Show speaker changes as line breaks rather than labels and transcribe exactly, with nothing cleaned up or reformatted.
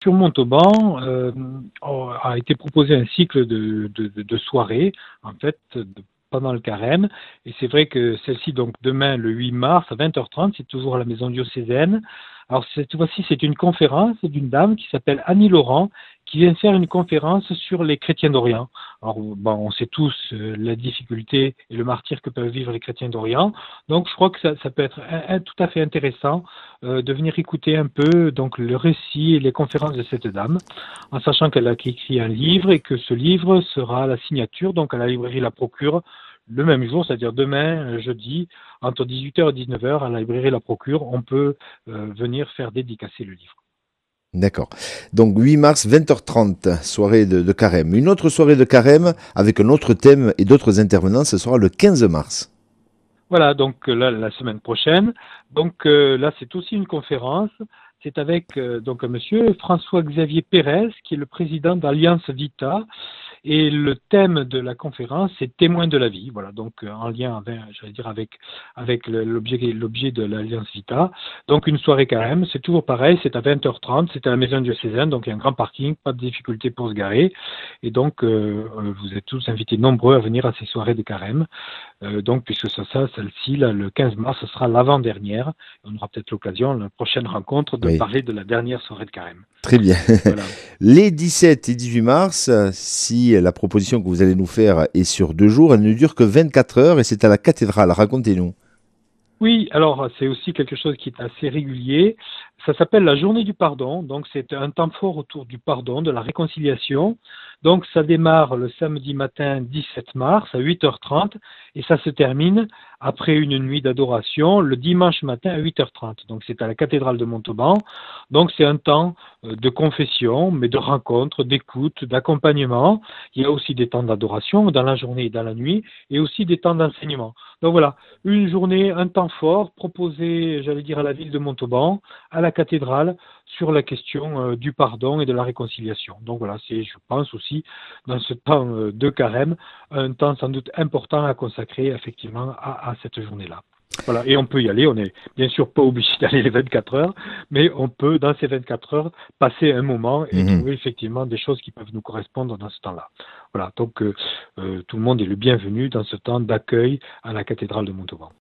Sur Montauban, euh, a été proposé un cycle de, de, de, de soirées, en fait, de, pendant le carême. Et c'est vrai que celle-ci, donc demain, le huit mars, à vingt heures trente, c'est toujours à la maison diocésaine. Alors cette fois-ci, c'est une conférence d'une dame qui s'appelle Annie Laurent, qui vient faire une conférence sur les chrétiens d'Orient. Alors, bon, on sait tous euh, la difficulté et le martyre que peuvent vivre les chrétiens d'Orient. Donc, je crois que ça, ça peut être un, un, tout à fait intéressant euh, de venir écouter un peu donc le récit et les conférences de cette dame, en sachant qu'elle a écrit un livre et que ce livre sera à la signature, donc à la librairie La Procure, le même jour, c'est-à-dire demain, jeudi, entre dix-huit heures et dix-neuf heures, à la librairie La Procure, on peut euh, venir faire dédicacer le livre.
D'accord. Donc huit mars, vingt heures trente, soirée de, de carême. Une autre soirée de carême avec un autre thème et d'autres intervenants, ce sera le quinze mars.
Voilà, donc euh, là, la semaine prochaine. Donc euh, là, c'est aussi une conférence. C'est avec euh, donc un monsieur François-Xavier Pérez, qui est le président d'Alliance Vita. Et le thème de la conférence, c'est témoins de la vie. Voilà, donc euh, en lien avec, j'allais dire avec avec le- l'objet l'objet de l'Alliance Vita. Donc une soirée carême, c'est toujours pareil, c'est à vingt heures trente, c'est à la maison diocésaine, donc il y a un grand parking, pas de difficulté pour se garer. Et donc euh, euh, vous êtes tous invités nombreux à venir à ces soirées de carême. Euh, donc, puisque ça, ça celle-ci, là, le quinze mars, ce sera l'avant-dernière. On aura peut-être l'occasion, la prochaine rencontre, de
Oui,
parler de la dernière soirée de carême.
très bien.
Voilà.
Les dix-sept et dix-huit mars, si la proposition que vous allez nous faire est sur deux jours, elle ne dure que vingt-quatre heures et c'est à la cathédrale. Racontez-nous.
Oui, alors c'est aussi quelque chose qui est assez régulier. Ça s'appelle la journée du pardon. Donc c'est un temps fort autour du pardon, de la réconciliation. Donc ça démarre le samedi matin dix-sept mars à huit heures trente et ça se termine après une nuit d'adoration le dimanche matin à huit heures trente. Donc c'est à la cathédrale de Montauban. Donc c'est un temps euh, de confession, mais de rencontre, d'écoute, d'accompagnement. Il y a aussi des temps d'adoration dans la journée et dans la nuit et aussi des temps d'enseignement. Donc voilà, une journée, un temps fort proposé, j'allais dire, à la ville de Montauban, à la cathédrale, sur la question euh, du pardon et de la réconciliation. Donc voilà, c'est, je pense aussi, dans ce temps euh, de carême, un temps sans doute important à consacrer effectivement à, à cette journée-là. Voilà, et on peut y aller, on n'est bien sûr pas obligé d'aller les vingt-quatre heures, mais on peut, dans ces vingt-quatre heures, passer un moment et
Mhm.
trouver effectivement des choses qui peuvent nous correspondre dans ce temps-là. Voilà, donc euh, euh, tout le monde est le bienvenu dans ce temps d'accueil à la cathédrale de Montauban.